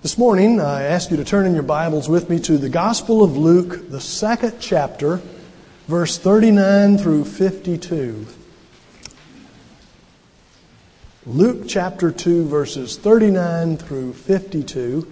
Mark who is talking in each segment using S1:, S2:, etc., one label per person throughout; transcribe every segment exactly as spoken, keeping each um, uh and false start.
S1: This morning, I ask you to turn in your Bibles with me to the Gospel of Luke, the second chapter, verse thirty-nine through fifty-two. Luke chapter two, verses thirty-nine through fifty-two.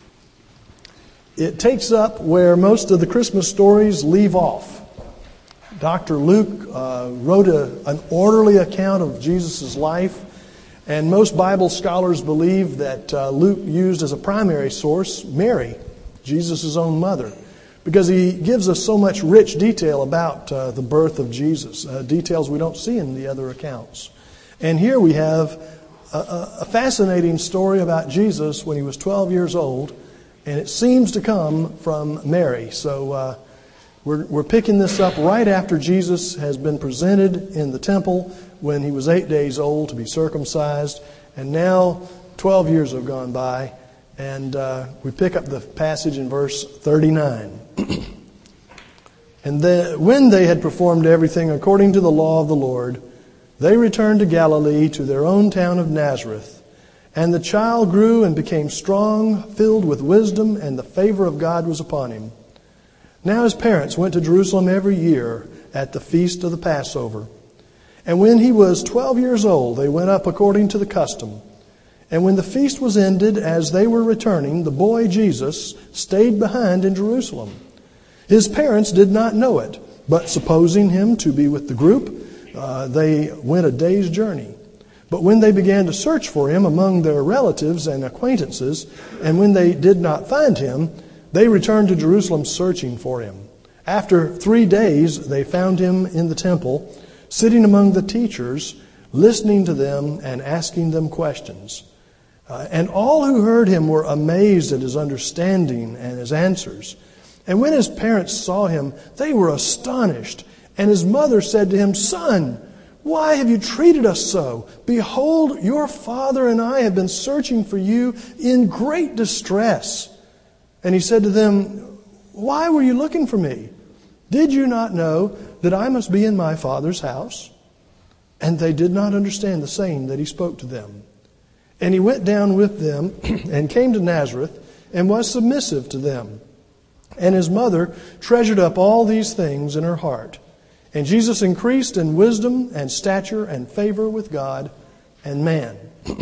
S1: It takes up where most of the Christmas stories leave off. Doctor Luke uh, wrote a, an orderly account of Jesus' life. And most Bible scholars believe that uh, Luke used as a primary source Mary, Jesus' own mother, because he gives us so much rich detail about uh, the birth of Jesus, uh, details we don't see in the other accounts. And here we have a, a fascinating story about Jesus when he was twelve years old, and it seems to come from Mary. So uh, we're, we're picking this up right after Jesus has been presented in the temple when he was eight days old to be circumcised. And now twelve years have gone by, and uh, we pick up the passage in verse thirty-nine. And the, when they had performed everything according to the law of the Lord, they returned to Galilee, to their own town of Nazareth. And the child grew and became strong, filled with wisdom, and the favor of God was upon him. Now his parents went to Jerusalem every year at the feast of the Passover. And when he was twelve years old, they went up according to the custom. And when the feast was ended, as they were returning, the boy Jesus stayed behind in Jerusalem. His parents did not know it, but supposing him to be with the group, uh, they went a day's journey. But when they began to search for him among their relatives and acquaintances, and when they did not find him, they returned to Jerusalem searching for him. After three days, they found him in the temple, sitting among the teachers, listening to them and asking them questions. Uh, and all who heard him were amazed at his understanding and his answers. And when his parents saw him, they were astonished. And his mother said to him, "Son, why have you treated us so? Behold, your father and I have been searching for you in great distress." And he said to them, "Why were you looking for me? Did you not know that I must be in my Father's house?" And they did not understand the saying that he spoke to them. And he went down with them and came to Nazareth and was submissive to them. And his mother treasured up all these things in her heart. And Jesus increased in wisdom and stature and favor with God and man.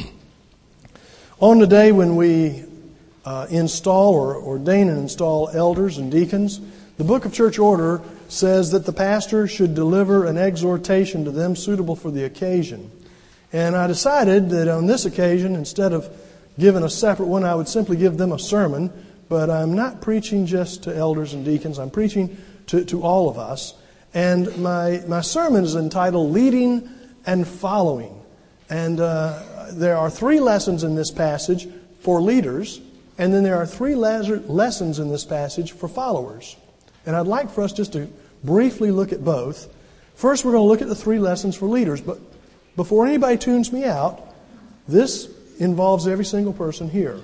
S1: On the day when we uh, install or ordain and install elders and deacons, the Book of Church Order says that the pastor should deliver an exhortation to them suitable for the occasion. And I decided that on this occasion, instead of giving a separate one, I would simply give them a sermon. But I'm not preaching just to elders and deacons. I'm preaching to, to all of us. And my, my sermon is entitled Leading and Following. And uh, there are three lessons in this passage for leaders. And then there are three les- lessons in this passage for followers. And I'd like for us just to briefly look at both. First, we're going to look at the three lessons for leaders. But before anybody tunes me out, this involves every single person here.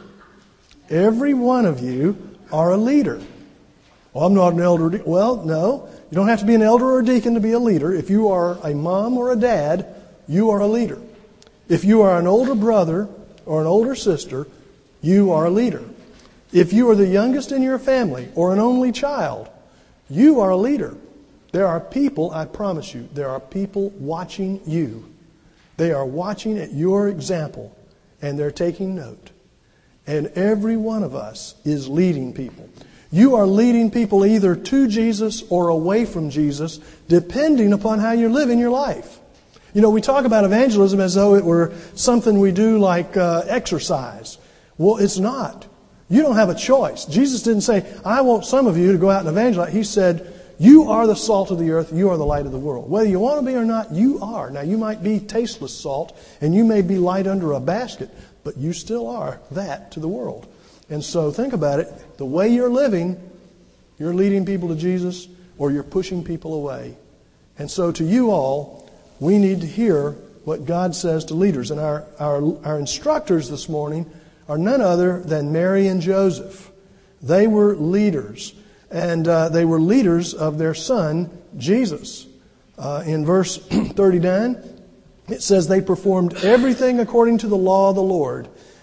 S1: Every one of you are a leader. Well, I'm not an elder. De- well, no. You don't have to be an elder or a deacon to be a leader. If you are a mom or a dad, you are a leader. If you are an older brother or an older sister, you are a leader. If you are the youngest in your family or an only child, you are a leader. There are people, I promise you, there are people watching you. They are watching at your example, and they're taking note. And every one of us is leading people. You are leading people either to Jesus or away from Jesus, depending upon how you're living your life. You know, we talk about evangelism as though it were something we do like uh, exercise. Well, it's not. You don't have a choice. Jesus didn't say, "I want some of you to go out and evangelize." He said, "You are the salt of the earth. You are the light of the world." Whether you want to be or not, you are. Now, you might be tasteless salt, and you may be light under a basket, but you still are that to the world. And so think about it. The way you're living, you're leading people to Jesus or you're pushing people away. And so to you all, we need to hear what God says to leaders. And our, our, our instructors this morning are none other than Mary and Joseph. They were leaders. And uh, they were leaders of their son, Jesus. Uh, in verse thirty-nine, it says they performed everything according to the law of the Lord.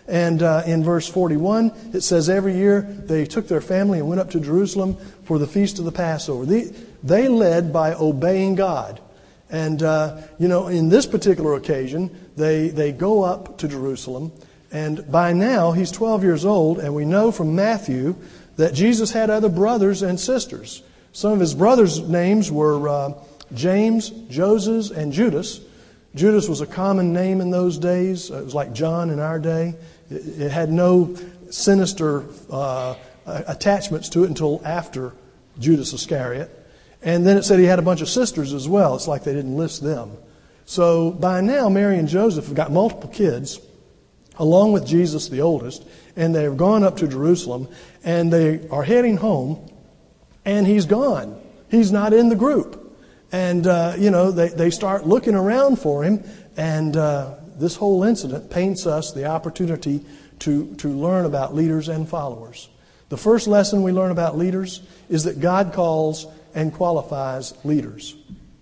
S1: And uh, in verse forty-one, it says every year they took their family and went up to Jerusalem for the feast of the Passover. They, they led by obeying God. And, uh, you know, in this particular occasion, they, they go up to Jerusalem. And by now, he's twelve years old, and we know from Matthew that Jesus had other brothers and sisters. Some of his brothers' names were uh, James, Joses, and Judas. Judas was a common name in those days. It was like John in our day. It, it had no sinister uh, attachments to it until after Judas Iscariot. And then it said he had a bunch of sisters as well. It's like they didn't list them. So by now, Mary and Joseph have got multiple kids, along with Jesus, the oldest, and they've gone up to Jerusalem, and they are heading home, and he's gone. He's not in the group. And, uh, you know, they, they start looking around for him, and uh, this whole incident paints us the opportunity to, to learn about leaders and followers. The first lesson we learn about leaders is that God calls and qualifies leaders.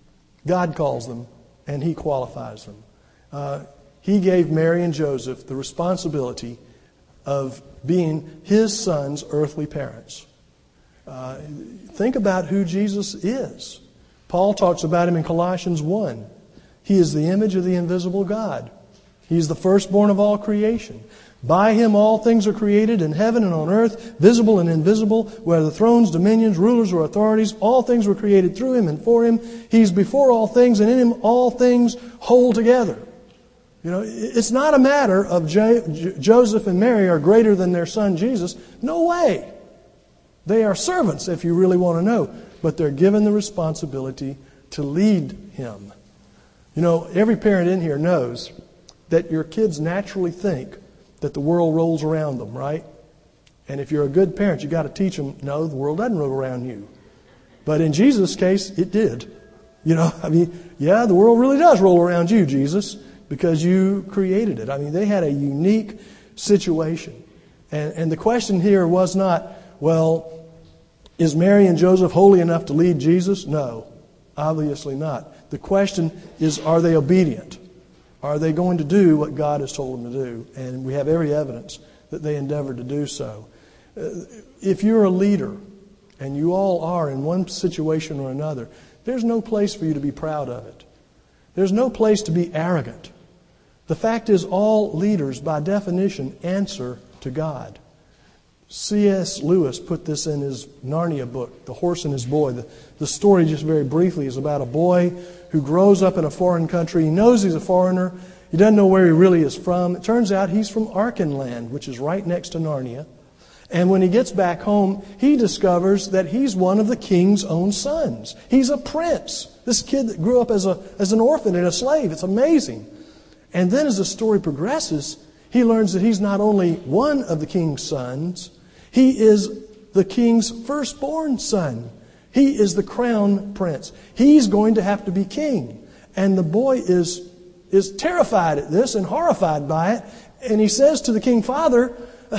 S1: God calls them, and He qualifies them. Uh, he gave Mary and Joseph the responsibility of being His son's earthly parents. Uh, think about who Jesus is. Paul talks about Him in Colossians one. He is the image of the invisible God. He is the firstborn of all creation. By Him all things are created in heaven and on earth, visible and invisible, whether thrones, dominions, rulers, or authorities. All things were created through Him and for Him. He's before all things, and in Him all things hold together. You know, it's not a matter of J- Joseph and Mary are greater than their son Jesus. No way. They are servants, if you really want to know. But they're given the responsibility to lead Him. You know, every parent in here knows that your kids naturally think that the world rolls around them, right? And if you're a good parent, you've got to teach them, no, the world doesn't roll around you. But in Jesus' case, it did. You know, I mean, yeah, the world really does roll around you, Jesus, because you created it. I mean, they had a unique situation. And, and the question here was not, well, is Mary and Joseph holy enough to lead Jesus? No, obviously not. The question is, are they obedient? Are they going to do what God has told them to do? And we have every evidence that they endeavored to do so. If you're a leader, and you all are in one situation or another, there's no place for you to be proud of it. There's no place to be arrogant. The fact is, all leaders, by definition, answer to God. C S Lewis put this in his Narnia book, The Horse and His Boy. The, the story, just very briefly, is about a boy who grows up in a foreign country. He knows he's a foreigner. He doesn't know where he really is from. It turns out he's from Archenland, which is right next to Narnia. And when he gets back home, he discovers that he's one of the king's own sons. He's a prince. This kid that grew up as a as an orphan and a slave. It's amazing. And then as the story progresses, he learns that he's not only one of the king's sons, he is the king's firstborn son. He is the crown prince. He's going to have to be king. And the boy is, is terrified at this and horrified by it. And he says to the king, Father,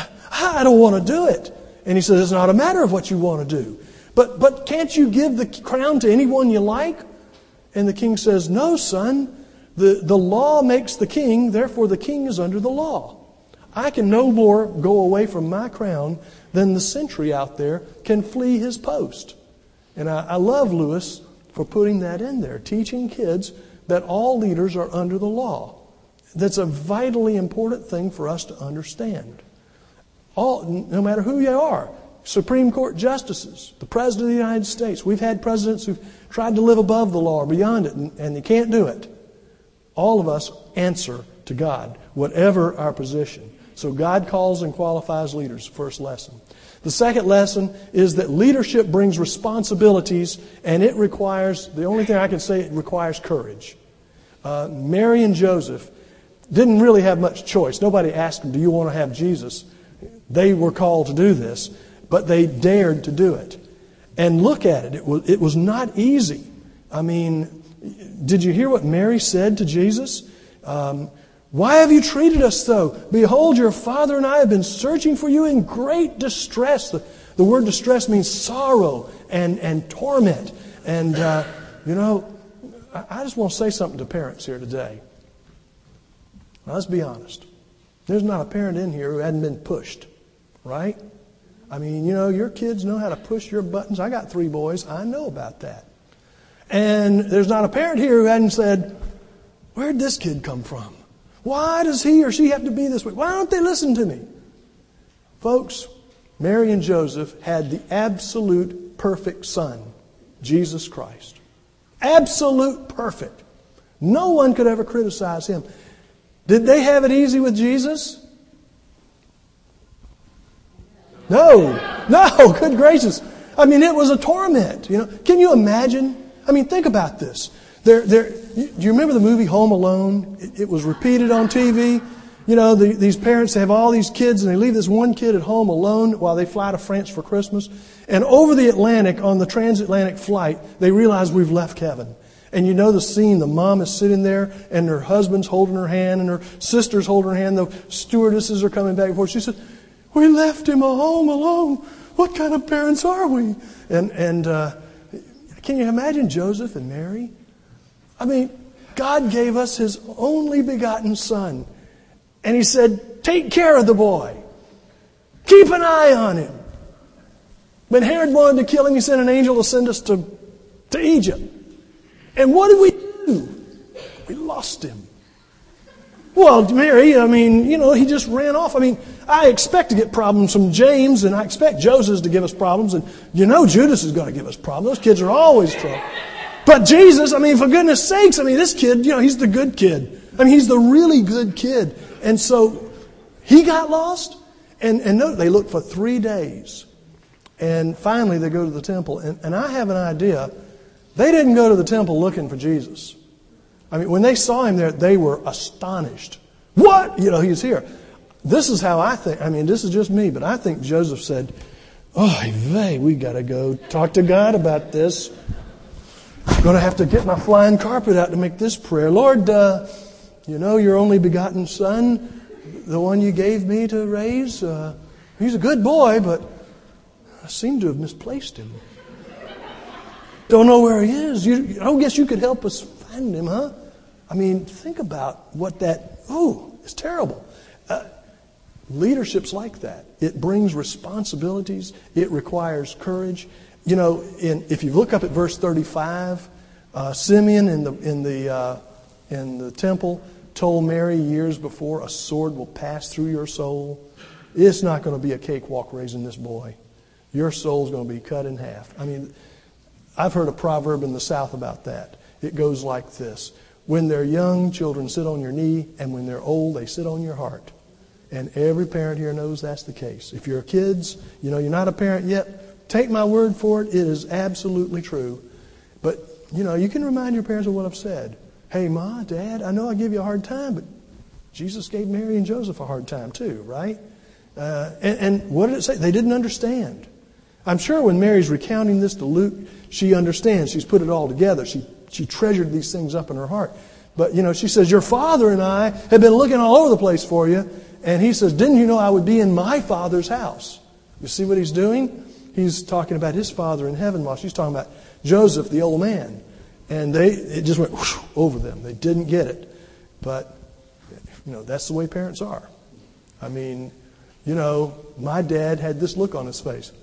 S1: I don't want to do it. And he says, it's not a matter of what you want to do. But, but can't you give the crown to anyone you like? And the king says, no, son. The, the law makes the king, therefore the king is under the law. I can no more go away from my crown than the sentry out there can flee his post. And I, I love Lewis for putting that in there, teaching kids that all leaders are under the law. That's a vitally important thing for us to understand. All, no matter who you are, Supreme Court justices, the President of the United States. We've had presidents who've tried to live above the law or beyond it, and, and they can't do it. All of us answer to God, whatever our position. So God calls and qualifies leaders, first lesson. The second lesson is that leadership brings responsibilities, and it requires, the only thing I can say, it requires courage. Uh, Mary and Joseph didn't really have much choice. Nobody asked them, do you want to have Jesus? They were called to do this, but they dared to do it. And look at it. It was, it was not easy. I mean, did you hear what Mary said to Jesus? Um, Why have you treated us so? Behold, your father and I have been searching for you in great distress. The, the word distress means sorrow and, and torment. And, uh, you know, I, I just want to say something to parents here today. Now, let's be honest. There's not a parent in here who hadn't been pushed, right? I mean, you know, your kids know how to push your buttons. I got three boys. I know about that. And there's not a parent here who hadn't said, where'd this kid come from? Why does he or she have to be this way? Why don't they listen to me? Folks, Mary and Joseph had the absolute perfect son, Jesus Christ. Absolute perfect. No one could ever criticize him. Did they have it easy with Jesus? No. No, good gracious. I mean, it was a torment. You know, can you imagine? I mean, think about this. There, there. Do you remember the movie Home Alone? It, it was repeated on T V. You know, the, these parents have all these kids and they leave this one kid at home alone while they fly to France for Christmas. And over the Atlantic, on the transatlantic flight, they realize we've left heaven. And you know the scene, the mom is sitting there and her husband's holding her hand and her sister's holding her hand. The stewardesses are coming back and forth. She said, we left him at home alone. What kind of parents are we? And, and uh, can you imagine Joseph and Mary? I mean, God gave us His only begotten Son. And He said, take care of the boy. Keep an eye on him. When Herod wanted to kill him, He sent an angel to send us to, to Egypt. And what did we do? We lost him. Well, Mary, I mean, you know, he just ran off. I mean, I expect to get problems from James, and I expect Joseph to give us problems, and you know Judas is going to give us problems. Those kids are always trouble. But Jesus, I mean, for goodness sakes, I mean, this kid, you know, he's the good kid. I mean, he's the really good kid. And so he got lost, and, and no, they looked for three days. And finally they go to the temple, and, and I have an idea. They didn't go to the temple looking for Jesus. I mean, when they saw Him there, they were astonished. What? You know, He's here. This is how I think. I mean, this is just me, but I think Joseph said, oh, vey, we got to go talk to God about this. I'm going to have to get my flying carpet out to make this prayer. Lord, uh, you know, your only begotten Son, the one you gave me to raise, uh, he's a good boy, but I seem to have misplaced him. Don't know where he is. You, I don't guess you could help us find him, huh? I mean, think about what that, oh, it's terrible. Uh, leadership's like that. It brings responsibilities. It requires courage. You know, in, if you look up at verse thirty-five, uh, Simeon in the in the uh, in the temple told Mary years before, a sword will pass through your soul. It's not going to be a cakewalk raising this boy. Your soul's going to be cut in half. I mean, I've heard a proverb in the South about that. It goes like this. When they're young, children sit on your knee, and when they're old, they sit on your heart. And every parent here knows that's the case. If you're kids, you know, you're not a parent yet, take my word for it, it is absolutely true. But, you know, you can remind your parents of what I've said. Hey, Ma, Dad, I know I give you a hard time, but Jesus gave Mary and Joseph a hard time too, right? Uh, and, and what did it say? They didn't understand. I'm sure when Mary's recounting this to Luke, she understands. She's put it all together. She she treasured these things up in her heart. But, you know, she says, your father and I have been looking all over the place for you. And he says, didn't you know I would be in my Father's house? You see what he's doing? He's talking about his Father in heaven while she's talking about Joseph, the old man. And they it just went whoosh, over them. They didn't get it. But, you know, that's the way parents are. I mean, you know, my dad had this look on his face.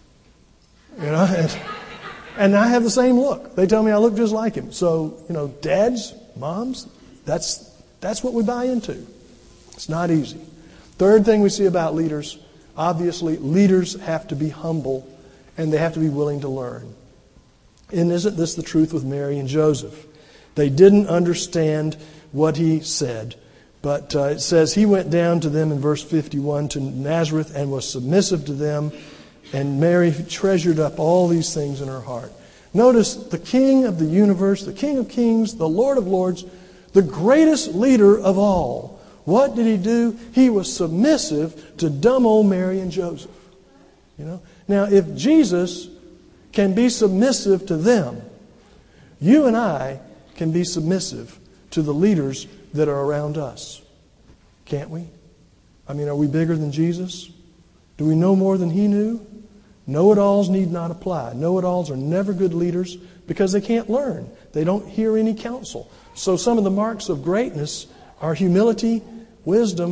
S1: You know, and, and I have the same look. They tell me I look just like him. So, you know, dads, moms, that's that's what we buy into. It's not easy. Third thing we see about leaders, obviously, leaders have to be humble and they have to be willing to learn. And isn't this the truth with Mary and Joseph? They didn't understand what he said. But uh, it says he went down to them in verse fifty-one to Nazareth and was submissive to them. And Mary treasured up all these things in her heart. Notice the King of the universe, the King of kings, the Lord of lords, the greatest leader of all. What did he do? He was submissive to dumb old Mary and Joseph. You know. Now, if Jesus can be submissive to them, you and I can be submissive to the leaders that are around us. Can't we? I mean, are we bigger than Jesus? Do we know more than he knew? Know-it-alls need not apply. Know-it-alls are never good leaders because they can't learn. They don't hear any counsel. So some of the marks of greatness are humility, wisdom,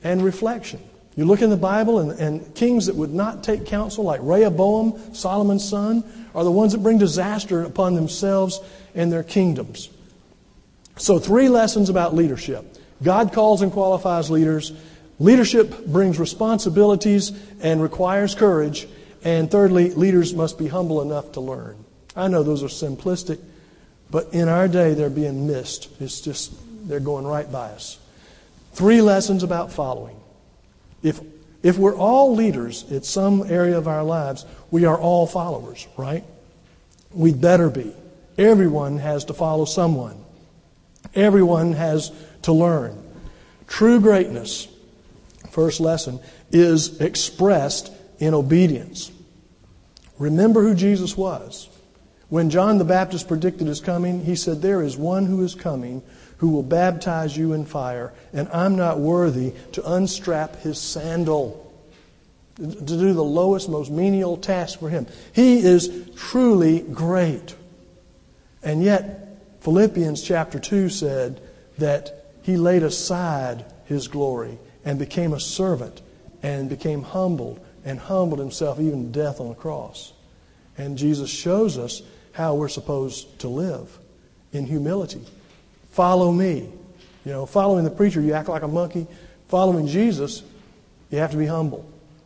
S1: and reflection. You look in the Bible, and, and kings that would not take counsel, like Rehoboam, Solomon's son, are the ones that bring disaster upon themselves and their kingdoms. So three lessons about leadership. God calls and qualifies leaders. Leadership brings responsibilities and requires courage. And thirdly, leaders must be humble enough to learn. I know those are simplistic, but in our day they're being missed. It's just, they're going right by us. Three lessons about following. If if we're all leaders in some area of our lives, we are all followers, right? We better be. Everyone has to follow someone. Everyone has to learn. True greatness, first lesson, is expressed in obedience. Remember who Jesus was. When John the Baptist predicted his coming, he said, "There is one who is coming who will baptize you in fire, and I'm not worthy to unstrap his sandal," to do the lowest, most menial task for him. He is truly great. And yet, Philippians chapter two said that he laid aside his glory and became a servant and became humbled and humbled himself even to death on the cross. And Jesus shows us how we're supposed to live in humility. Follow me. You know, following the preacher, you act like a monkey. Following Jesus, you have to be humble.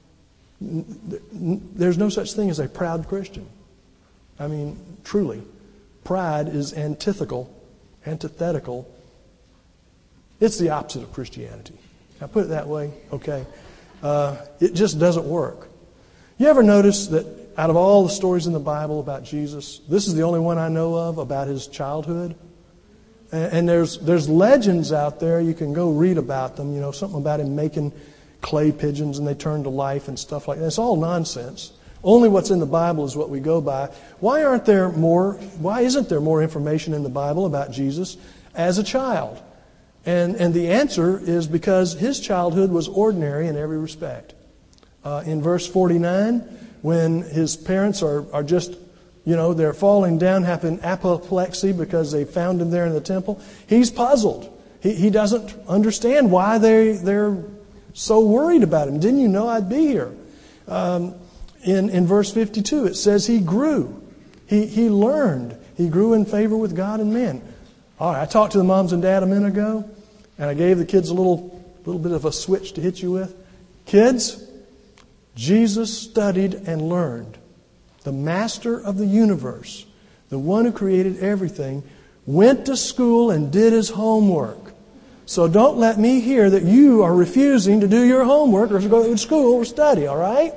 S1: There's no such thing as a proud Christian. I mean, truly. Pride is antithetical, antithetical. It's the opposite of Christianity. Can I put it that way? Okay. Uh, it just doesn't work. You ever notice that out of all the stories in the Bible about Jesus, this is the only one I know of about his childhood? And, and there's there's legends out there. You can go read about them. You know, something about him making clay pigeons and they turn to life and stuff like that. It's all nonsense. Only what's in the Bible is what we go by. Why aren't there more, why isn't there more information in the Bible about Jesus as a child? And and the answer is because his childhood was ordinary in every respect. Uh, in verse forty-nine, when his parents are, are just, you know, they're falling down, having apoplexy because they found him there in the temple, he's puzzled. He he doesn't understand why they, they're so worried about him. Didn't you know I'd be here? Um, in, in verse fifty-two, it says he grew. He, he learned. He grew in favor with God and men. All right, I talked to the moms and dad a minute ago, and I gave the kids a little, little bit of a switch to hit you with. Kids, Jesus studied and learned. The master of the universe, the one who created everything, went to school and did his homework. So don't let me hear that you are refusing to do your homework or to go to school or study, all right?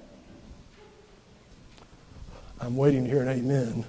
S1: I'm waiting to hear an amen.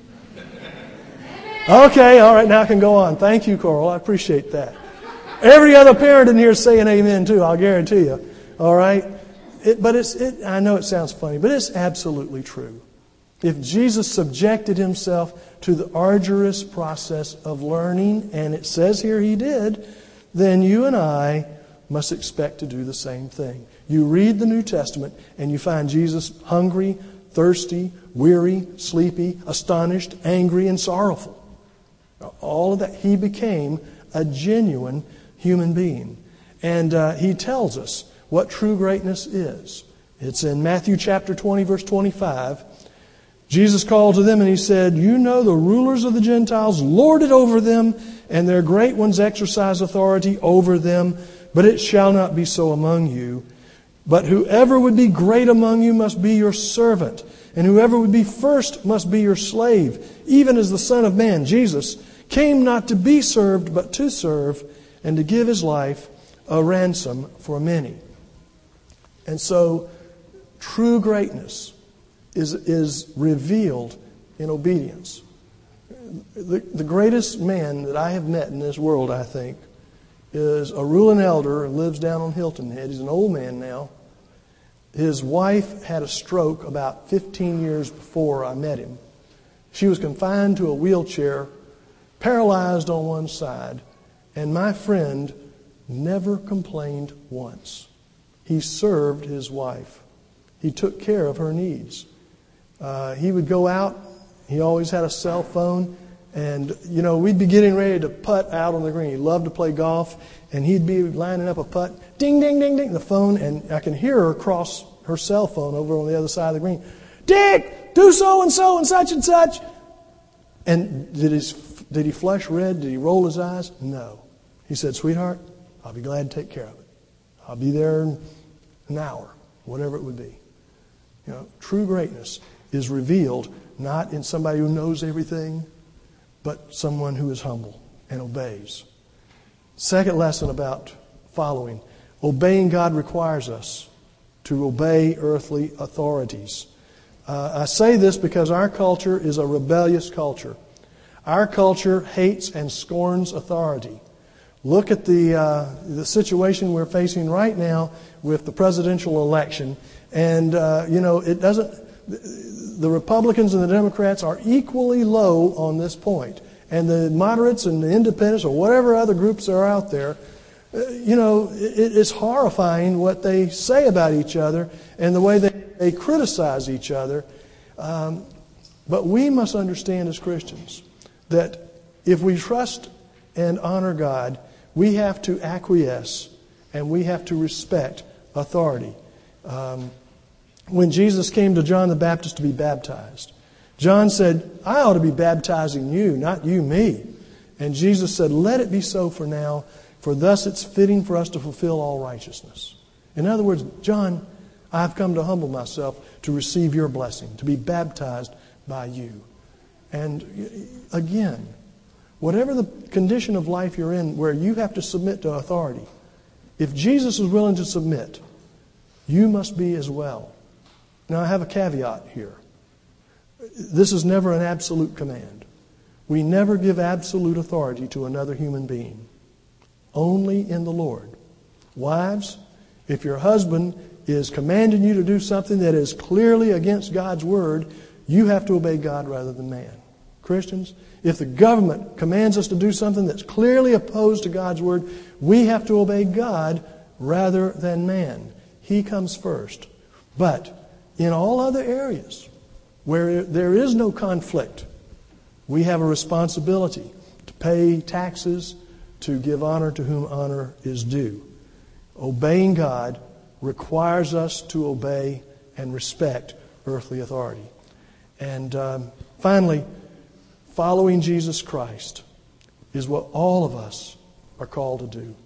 S1: Okay, all right, now I can go on. Thank you, Coral. I appreciate that. Every other parent in here is saying amen too, I'll guarantee you. All right? It, but it's, it, I know it sounds funny, but it's absolutely true. If Jesus subjected himself to the arduous process of learning, and it says here he did, then you and I must expect to do the same thing. You read the New Testament and you find Jesus hungry, thirsty, weary, sleepy, astonished, angry, and sorrowful. All of that. He became a genuine human being. And uh, he tells us what true greatness is. It's in Matthew chapter twenty, verse twenty-five. Jesus called to them and he said, "You know the rulers of the Gentiles lord it over them, and their great ones exercise authority over them. But it shall not be so among you. But whoever would be great among you must be your servant, and whoever would be first must be your slave, even as the Son of Man," Jesus, "came not to be served, but to serve, and to give his life a ransom for many." And so, true greatness is, is revealed in obedience. The, the greatest man that I have met in this world, I think, is a ruling elder who lives down on Hilton Head. He's an old man now. His wife had a stroke about fifteen years before I met him. She was confined to a wheelchair, paralyzed on one side, and my friend never complained once. He served his wife. He took care of her needs. Uh, he would go out. He always had a cell phone. And, you know, we'd be getting ready to putt out on the green. He loved to play golf, and he'd be lining up a putt. Ding, ding, ding, ding, the phone, and I can hear her across her cell phone over on the other side of the green. Dick, do so-and-so and such and such. And did, his, did he flush red? Did he roll his eyes? No. He said, sweetheart, I'll be glad to take care of it. I'll be there in an hour, whatever it would be. You know, true greatness is revealed not in somebody who knows everything, but someone who is humble and obeys. Second lesson about following. Obeying God requires us to obey earthly authorities. Uh, I say this because our culture is a rebellious culture. Our culture hates and scorns authority. Look at the uh, the situation we're facing right now with the presidential election. And, uh, you know, it doesn't... The Republicans and the Democrats are equally low on this point. And the moderates and the independents or whatever other groups are out there, uh, you know, it, it's horrifying what they say about each other and the way they, they criticize each other. Um, but we must understand as Christians that if we trust and honor God, we have to acquiesce and we have to respect authority. Um, when Jesus came to John the Baptist to be baptized, John said, I ought to be baptizing you, not you me. And Jesus said, let it be so for now, for thus it's fitting for us to fulfill all righteousness. In other words, John, I've come to humble myself to receive your blessing, to be baptized by you. And again, whatever the condition of life you're in where you have to submit to authority, if Jesus is willing to submit, you must be as well. Now, I have a caveat here. This is never an absolute command. We never give absolute authority to another human being. Only in the Lord. Wives, if your husband is commanding you to do something that is clearly against God's Word, you have to obey God rather than man. Christians, if the government commands us to do something that's clearly opposed to God's Word, we have to obey God rather than man. He comes first. But in all other areas where there is no conflict, we have a responsibility to pay taxes, to give honor to whom honor is due. Obeying God requires us to obey and respect earthly authority. And um, finally, following Jesus Christ is what all of us are called to do.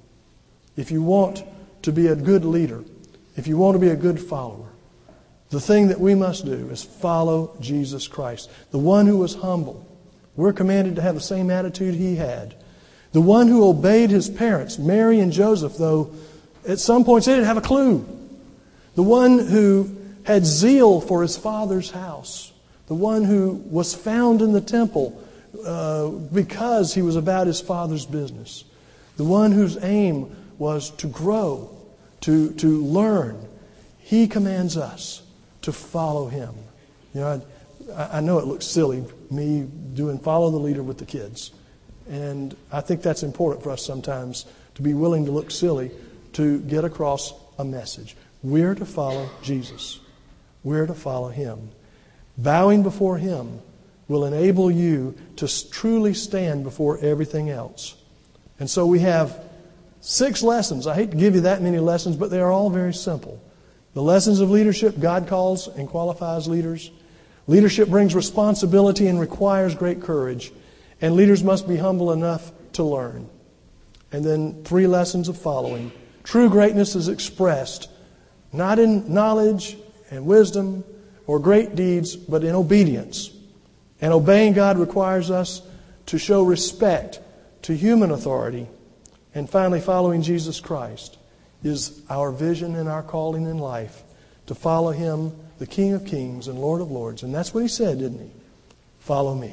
S1: If you want to be a good leader, if you want to be a good follower, the thing that we must do is follow Jesus Christ, the one who was humble. We're commanded to have the same attitude he had. The one who obeyed his parents, Mary and Joseph, though at some points they didn't have a clue. The one who had zeal for his father's house. The one who was found in the temple uh, because he was about his father's business. The one whose aim was to grow, to, to learn. He commands us to follow him. You know, I, I know it looks silly, me doing follow the leader with the kids. And I think that's important for us sometimes, to be willing to look silly to get across a message. We're to follow Jesus. We're to follow him. Bowing before him will enable you to truly stand before everything else. And so we have six lessons. I hate to give you that many lessons, but they are all very simple. The lessons of leadership: God calls and qualifies leaders. Leadership brings responsibility and requires great courage. And leaders must be humble enough to learn. And then three lessons of following. True greatness is expressed not in knowledge and wisdom or great deeds, but in obedience. And obeying God requires us to show respect to human authority. And finally, following Jesus Christ is our vision and our calling in life, to follow him, the King of Kings and Lord of Lords. And that's what he said, didn't he? Follow me.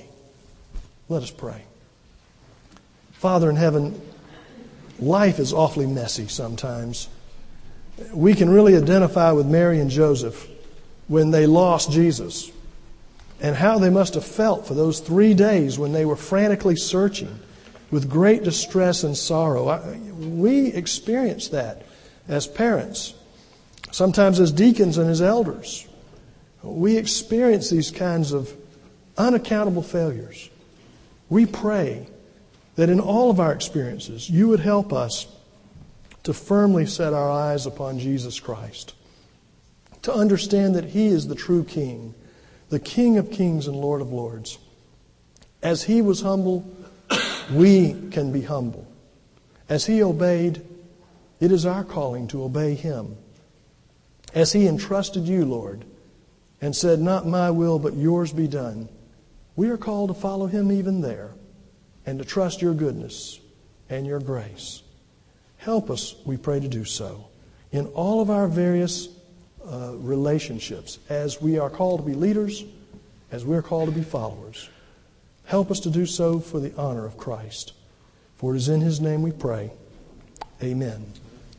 S1: Let us pray. Father in heaven, life is awfully messy sometimes. We can really identify with Mary and Joseph when they lost Jesus, and how they must have felt for those three days when they were frantically searching with great distress and sorrow. I, we experience that as parents, sometimes as deacons and as elders. We experience these kinds of unaccountable failures. We pray that in all of our experiences, you would help us to firmly set our eyes upon Jesus Christ, to understand that He is the true King, the King of kings and Lord of lords. As He was humble, we can be humble. As He obeyed, it is our calling to obey Him. As He entrusted you, Lord, and said, not my will, but yours be done, we are called to follow Him even there and to trust your goodness and your grace. Help us, we pray, to do so in all of our various uh, relationships as we are called to be leaders, as we are called to be followers. Help us to do so for the honor of Christ. For it is in His name we pray. Amen.